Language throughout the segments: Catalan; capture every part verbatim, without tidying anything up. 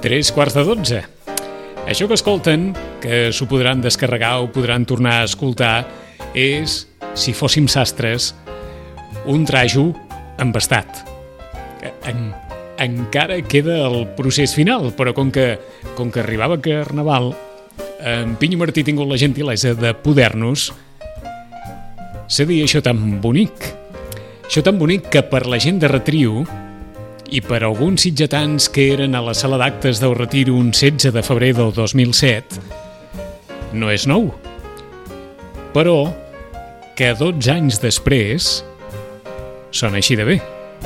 Tres quarts de dotze. Això que escolten, que s'ho podran descarregar o podran tornar a escoltar, és, si fóssim sastres, un trajo embastat. En, encara queda el procés final, però com que, com que arribava Carnaval, en Pinyo Martí ha tingut la gentilesa de poder-nos cedir això tan bonic. Això tan bonic que per la gent de Retrio i per alguns sitgetans que eren a la sala d'actes del Retiro un setze de febrer del dos mil set, no és nou. Però que dotze anys després sona així de bé.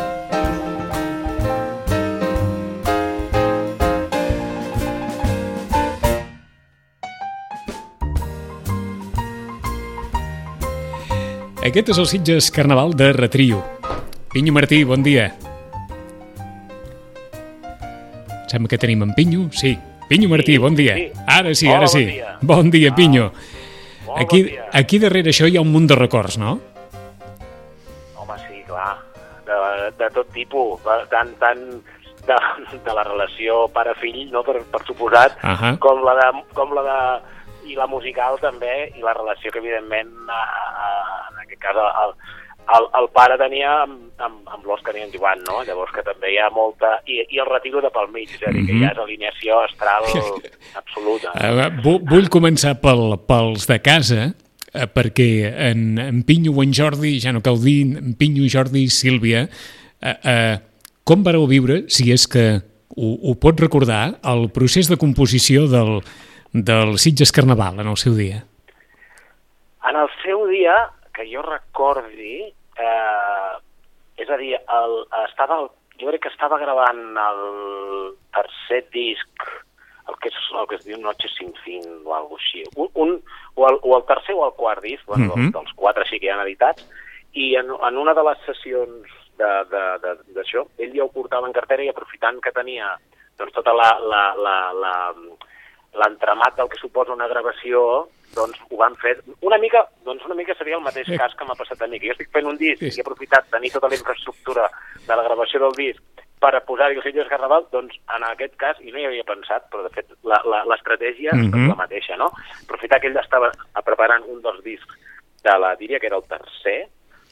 Aquest és el Sitges Carnaval de Retrio. Pinyo Martí, bon dia. Sembla que tenim en Pinyo? Sí. Pinyo Martí, sí, bon dia. Sí. Ara sí, ara Hola, sí. Bon dia, bon dia Pinyo. Molt aquí, bon dia. aquí darrere això hi ha un munt de records, no? Home, sí, clar. De, de tot tipus. Tant, tant de, de la relació pare-fill, no, per, per suposat, Uh -huh. com la de... Com la de i la musical també, i la relació que evidentment a, a, en aquest cas el, el, el pare tenia amb, amb, amb l'Òscar i en Joan, no? Llavors que també hi ha molta... I, i el Retiro de pel mig, és a dir, que hi ha alineació astral absoluta. Uh, vull, vull començar pel, pels de casa, uh, perquè en, en Pinyo o en Jordi, ja no cal dir, en Pinyo, Jordi, Sílvia, uh, uh, com vareu viure, si és que ho, ho pot recordar, el procés de composició del del Sitges Carnaval en el seu dia? En el seu dia, que jo recordi, eh, és a dir, el, estava el, jo crec que estava gravant el tercer disc, el que, és, el que es diu Noche sin fin o alguna cosa així, un, un, o, el, o el tercer o el quart disc, bueno, uh -huh. dels, dels quatre sí que hi han editats, i en, en una de les sessions d'això, ell ja ho portava en cartera i aprofitant que tenia doncs, tota la... la, la, la l'entremat del que suposa una gravació, doncs ho van fer. Una mica, doncs una mica seria el mateix cas que m'ha passat a mi, que jo estic fent un disc i he aprofitat tenir tota la infraestructura de la gravació del disc per posar-hi el Sitges Carnaval, doncs en aquest cas, i no hi havia pensat, però de fet l'estratègia uh -huh. és la mateixa, no? Aprofitar que ell estava preparant un dels discs de la, diria que era el tercer,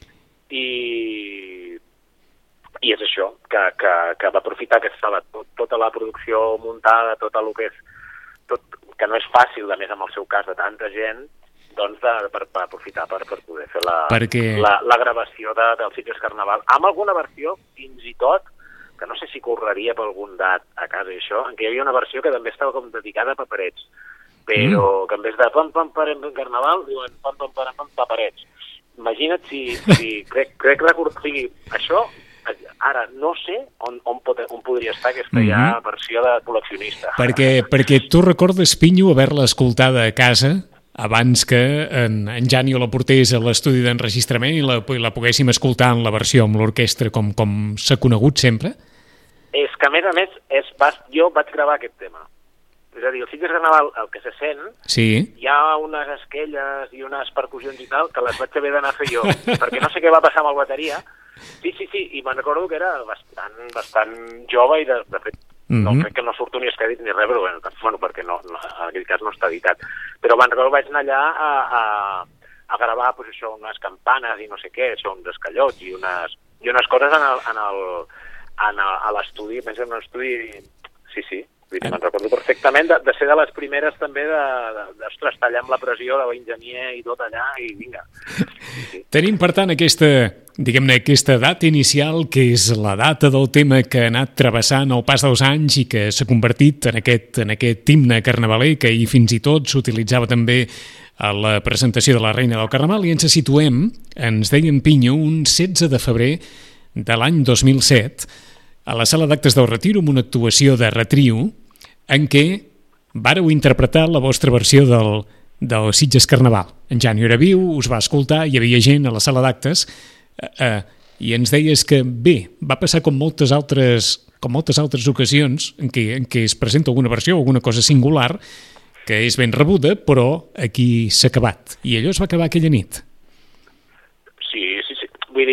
i... i és això, que, que, que va aprofitar que estava tot, tota la producció muntada, tot el que és tot, que no és fàcil, a més amb el seu cas de tanta gent, doncs de, per, per aprofitar per, per poder fer la, Perquè... la, la gravació de, del Sitges Carnaval, amb alguna versió, fins i tot, que no sé si correria per algun dat a casa i això, en què hi havia una versió que també estava com dedicada a paperets, però mm. que en vez de pam pam parem Carnaval, diuen pam pam parem pam paperets. Imagina't si, si crec, crec record, o sigui, això... Ara, no sé on, on, pot, on podria estar aquesta mm -hmm. ja versió de col·leccionista. Perquè, perquè tu recordes, Pinyo, haver-la escoltada a casa abans que en, en Jani la portés a l'estudi d'enregistrament i la, i la poguéssim escoltar en la versió amb l'orquestra com, com s'ha conegut sempre? És que, a més a més, és, vas, jo vaig gravar aquest tema. És a dir, el Sitges Carnaval, el que se sent, sí. hi ha unes esquelles i unes percussions i tal que les vaig haver d'anar a fer jo, perquè no sé què va passar amb el bateria. Sí, sí, sí, i me'n recordo que era bastant, bastant jove i de, de fet no mm -hmm. crec que no surto ni els crèdits ni res, però bueno, bueno perquè no, no, en aquell cas no està editat. Però me'n recordo que vaig anar allà a, a, a gravar pues, això, unes campanes i no sé què, això, uns escallots i unes, i unes coses en el, en el, en el, a l'estudi, penso en un estudi... Sí, sí, me'n recordo perfectament de, de ser de les primeres també de, de, d'ostres, tallar amb la pressió de l'enginyer i tot allà i vinga. Sí, sí. Tenim, per tant, aquesta, diguem-ne, aquesta data inicial, que és la data del tema que ha anat travessant el pas dels anys i que s'ha convertit en aquest, en aquest himne carnavaler que ahir fins i tot s'utilitzava també a la presentació de la Reina del Carnaval, i ens situem, ens deia en Pinyo, un setze de febrer de l'any dos mil set, a la sala d'actes del Retiro, amb una actuació de Retrio, en què vàreu interpretar la vostra versió del, del Sitges Carnaval. En Jani era viu, us va escoltar, hi havia gent a la sala d'actes, eh, eh, i ens deies que, bé, va passar com moltes altres, com moltes altres ocasions en què, en què es presenta alguna versió, alguna cosa singular, que és ben rebuda, però aquí s'ha acabat. I allò es va acabar aquella nit. Sí, sí, sí. Vull dir,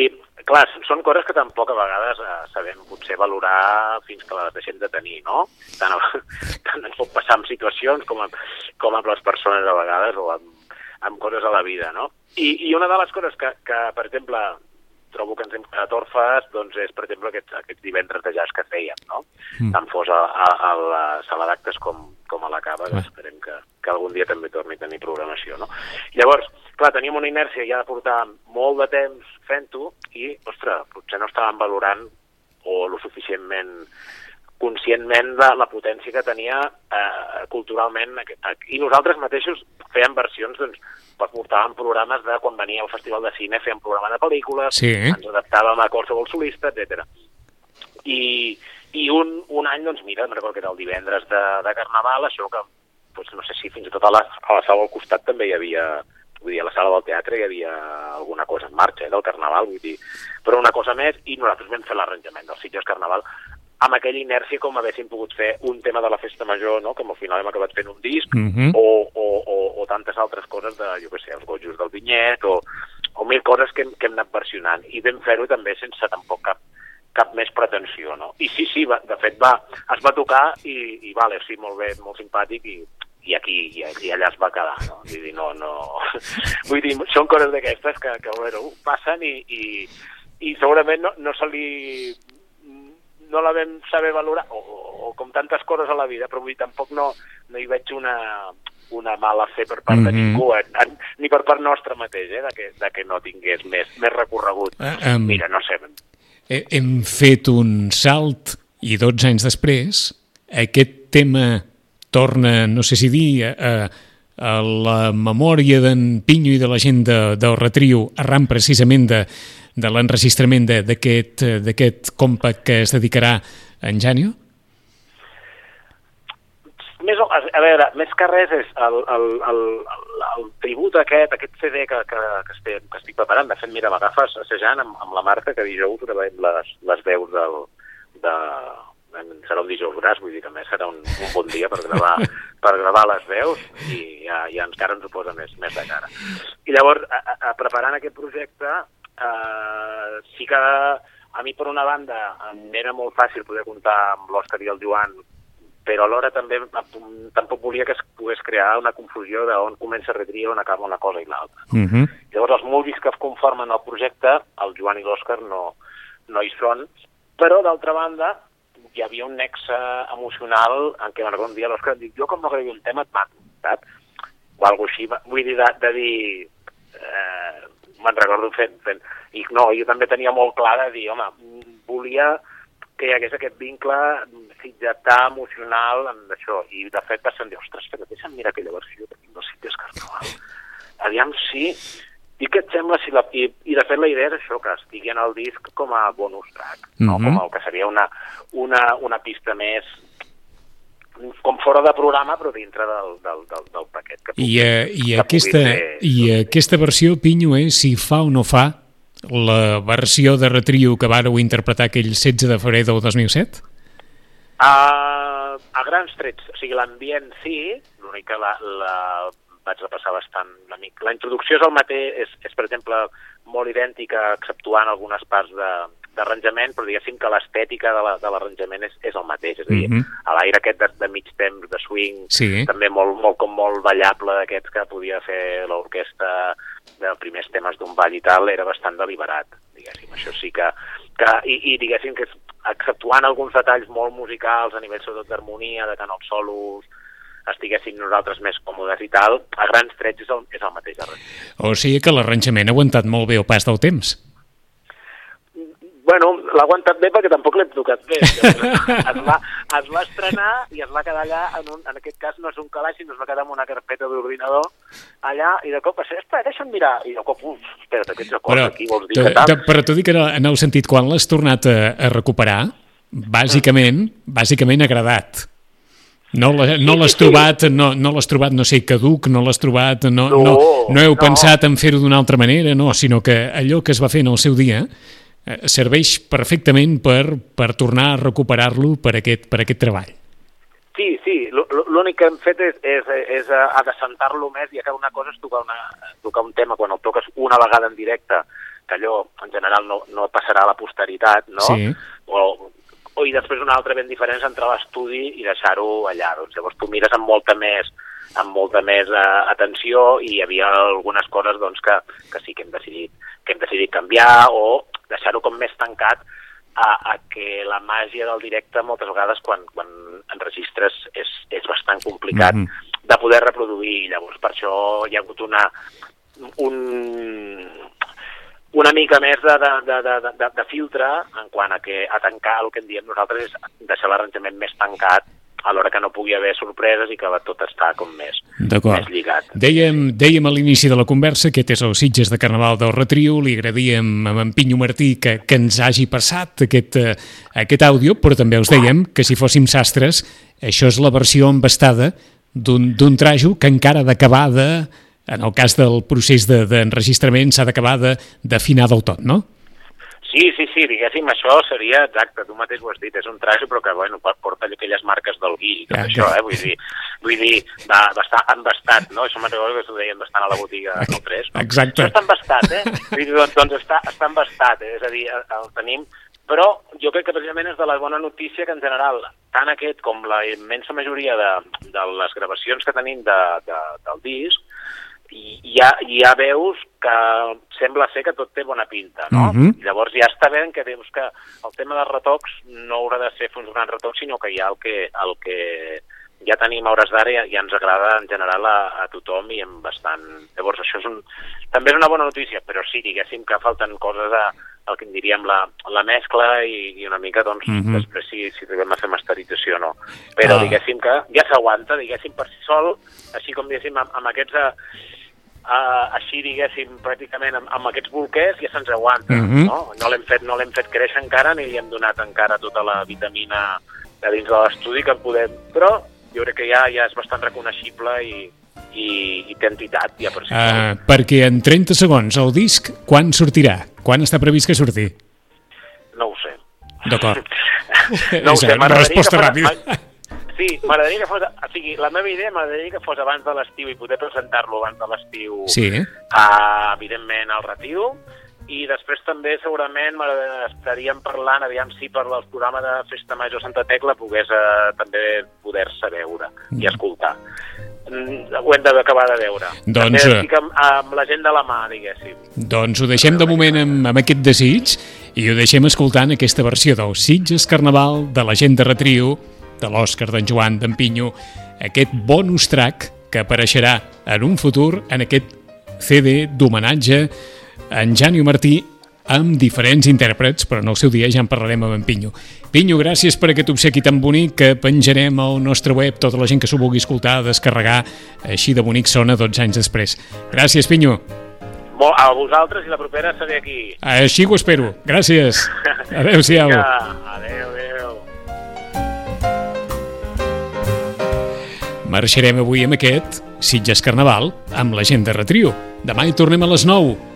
clar, són coses que tampoc a vegades eh, sabem potser valorar fins que les deixem de tenir, no? Tant, tant ens pot passar amb situacions com amb, com amb les persones a vegades o amb, amb coses a la vida, no? I, i una de les coses que, que, per exemple, trobo que ens hem quedat orfes, doncs és, per exemple, aquests, aquests divendres de jazz que fèiem, no? Mm. Tant fos a, a, a la sala d'actes com, com a la Cava, que esperem que, que algun dia també torni a tenir programació, no? Llavors, clar, teníem una inèrcia ja de portar molt de temps fent-ho i, ostres, potser no estàvem valorant o lo suficientment conscientment de la potència que tenia eh, culturalment. I nosaltres mateixos fèiem versions, doncs, portàvem programes de quan venia al Festival de Cine, fèiem programa de pel·lícules, sí. Ens adaptàvem a qualsevol solista, etcètera. I, i un, un any, doncs mira, me'n recordo que era el divendres de, de Carnaval, això que, doncs, no sé si fins i tot a la, a la sala al costat també hi havia, vull dir, a la sala del teatre hi havia alguna cosa en marxa, eh, del Carnaval, vull dir, però una cosa més, i nosaltres vam fer l'arranjament dels Sitges Carnaval, amb aquella inèrcia com haguéssim pogut fer un tema de la festa major, no? Com al final hem acabat fent un disc, uh-huh. o, o, o, o tantes altres coses de, jo què sé, els gojos del vinyet, o, o mil coses que hem, que hem anat versionant. I vam fer-ho també sense tampoc cap, cap més pretensió, no? I sí, sí, va, de fet va, es va tocar i, i vale, sí, molt bé, molt simpàtic, i, i aquí i, i allà es va quedar, no? Vull dir, no, no... Vull dir, són coses d'aquestes que, que bueno, passen i, i, i segurament no, no se li... no la vam saber valorar, o, o com tantes coses a la vida, però vull dir, tampoc no, no hi veig una, una mala fe per part mm-hmm. de ningú, en, en, ni per part nostra mateix, eh, de, que, de que no tingués més, més recorregut. Uh, um, Mira, no sé. Hem fet un salt i dotze anys després aquest tema torna, no sé si dir, a, a la memòria d'en Pinyo i de la gent de, del Retrio, arran precisament de de l'enregistrament d'aquest d'aquest compact que es dedicarà a en Janio? Més, a veure, més que res és el, el, el, el tribut aquest, aquest C D que, que, que, estic, que estic preparant. De fet, mira, m'agafes assajant amb, amb la Marta, que dijous gravem les, les veus del, de... serà un dijous gras, vull dir que a més serà un, un bon dia per gravar, per gravar les veus i ja, ja encara ens ho posa més, més de cara. I llavors, a, a, preparant aquest projecte, Uh, sí que a mi per una banda em era molt fàcil poder comptar amb l'Òscar i el Joan, però alhora també tampoc volia que es pogués crear una confusió d'on comença Retrio, on acaba una cosa i l'altra. Uh-huh. Llavors els músics que conformen el projecte, el Joan i l'Òscar no, no hi són, però d'altra banda hi havia un nexe emocional en què un dia l'Òscar em diu, jo com no gravi un tema et mato, saps? O alguna així, vull dir, de, de dir... Eh, me'n recordo fent, fent, i no, jo també tenia molt clar de dir, home, volia que hi hagués aquest vincle sitgetà, emocional, amb això, i de fet va ser dir, ostres, però deixa'm mirar aquella versió que tinc dels Sitges Carnaval, aviam si, i què et sembla si la... I, i de fet la idea és això, que estigui en el disc com a bonus track, no? Mm-hmm. Com el que seria una, una, una pista més com fora de programa, però dintre del, del, del, del paquet. Que pugui, I, uh, i, que aquesta, ser... I aquesta versió, Pinyo, és si fa o no fa la versió de Retrio que vàreu interpretar aquell setze de febrer del dos mil set? Uh, a grans trets, o sigui, l'ambient sí, l'únic que la, la vaig repassar bastant una mica. La introducció és el mateix, és, és per exemple, molt idèntica, exceptuant algunes parts de d'arranjament, però diguéssim que l'estètica de l'arranjament la, és, és el mateix, és a dir, mm-hmm. a l'aire aquest de, de mig temps, de swing, sí. També molt, molt, com molt ballable d'aquests que podia fer l'orquestra dels primers temes d'un ball i tal, era bastant deliberat, diguéssim, això sí que, que i, i diguéssim que exceptuant alguns detalls molt musicals a nivell sobretot d'harmonia, de tant els solos estiguéssim nosaltres més còmodes i tal, a grans trets és el, és el mateix arranjament. O sigui que l'arranjament ha aguantat molt bé el pas del temps. Bueno, l'ha aguantat bé perquè tampoc l'hem tocat bé. Es va, es va estrenar i es va quedar allà, en, un, en aquest cas no és un calaix, sinó es va quedar en una carpeta d'ordinador allà, i de cop, espera, deixa'm mirar, i de cop, uf, espera't, aquests acords però, aquí, vols dir que tal? Però t'ho dic en el sentit, quan l'has tornat a, a recuperar, bàsicament, bàsicament agradat. No l'has no sí, sí, trobat, sí. no, no l'has trobat, no sé, caduc, no l'has trobat, no, no, no, no heu no. pensat en fer-ho d'una altra manera, no, sinó que allò que es va fer en el seu dia serveix perfectament per, per tornar a recuperar-lo per aquest, per aquest treball. Sí, sí, l'únic que hem fet és, és, és adecentar-lo més, i que una cosa és tocar, una, tocar un tema quan el toques una vegada en directe que allò en general no, no passarà a la posteritat, no? Sí. O, o i després una altra ben diferent és entrar a l'estudi i deixar-ho allà. Doncs llavors tu mires amb molta més amb molta més uh, atenció, i hi havia algunes coses doncs, que, que sí que hem decidit que hem decidit canviar, o deixar-ho com més tancat a, a que la màgia del directe moltes vegades quan, quan enregistres és, és bastant complicat mm-hmm. de poder reproduir. Llavors per això hi ha hagut una un, una mica més de, de, de, de, de, de filtre en quant a, que, a tancar. El que en diem nosaltres és deixar l'arranjament més tancat, a l'hora que no pugui haver sorpreses i que tot està com més, més lligat. Dèiem, dèiem a l'inici de la conversa que aquest és el Sitges de Carnaval del Retriu. Li agradaríem a en Pinyo Martí que, que ens hagi passat aquest, uh, aquest àudio, però també us dèiem que si fóssim sastres, això és la versió embastada d'un, d'un trajo que encara ha d'acabar de, en el cas del procés de, d'enregistrament, s'ha d'acabar de, d'afinar del tot, no? Sí, sí, sí, diguéssim, això seria exacte, tu mateix ho has dit, és un traje però que, bueno, porta aquelles marques del gui i tot ja, això, eh, vull dir, vull dir, va, va estar embastat, no? Això me'n recordo que s'ho deien bastant a la botiga del tres, no? Exacte. Això està embastat, eh? Vull dir, doncs, doncs està, està embastat, eh? És a dir, el tenim, però jo crec que precisament és de la bona notícia que en general, tant aquest com la immensa majoria de, de les gravacions que tenim de, de, del disc, i ja, ja veus que sembla ser que tot té bona pinta, no? Uh-huh. Llavors ja està bé que veus que el tema dels retocs no haurà de ser uns grans retocs, sinó que ja el que, el que ja tenim a hores d'ara ja, ja ens agrada en general a, a tothom i amb bastant... Llavors això és un, també és una bona notícia, però sí, diguéssim que falten coses a, el que en diríem la, la mescla i, i una mica, doncs, uh-huh. després si, si arribem a fer masterització o no. Però uh. diguéssim que ja s'aguanta, diguéssim, per si sol, així com diguéssim amb, amb aquests... Uh, així, diguéssim, pràcticament amb, amb aquests bolquers ja se'ns aguanta, uh-huh. no? No l'hem fet, no l'hem fet créixer encara ni li hem donat encara tota la vitamina de dins de l'estudi que podem, però jo crec que ja, ja és bastant reconeixible i, i, i té entitat ja per si uh, perquè en trenta segons el disc, quan sortirà? Quan està previst que surti? No ho sé. D'acord. No ho sé, una resposta ràpida. Sí, m'agradaria que fos... O sigui, la meva idea m'agradaria que fos abans de l'estiu i poder presentar-lo abans de l'estiu, sí. uh, evidentment, al Retiu. I després també, segurament, estaríem parlant, aviam si per el programa de Festa Major Santa Tecla pogués uh, també poder-se veure i escoltar. Mm, ho hem d'acabar de veure. Doncs, també estic amb, amb la gent de la mà, diguéssim. Doncs ho deixem de moment amb, amb aquest desig i ho deixem escoltant aquesta versió del Sitges Carnaval de la gent de Retriu, de l'Òscar, d'en Joan, d'en Pinyo, aquest bonus track que apareixerà en un futur en aquest C D d'homenatge a en Janio Martí amb diferents intèrprets, però en el seu dia ja en parlarem amb en Pinyo. Pinyo, gràcies per aquest obsequi tan bonic que penjarem al nostre web, tota la gent que s'ho vulgui escoltar, descarregar, així de bonic sona dotze anys després. Gràcies, Pinyo. A vosaltres i la propera seré aquí. Així ho espero. Gràcies. Adéu-siau. Adéu, adéu. Marxarem avui amb aquest Sitges Carnaval amb la gent de Retriu. Demà hi tornem a les nou.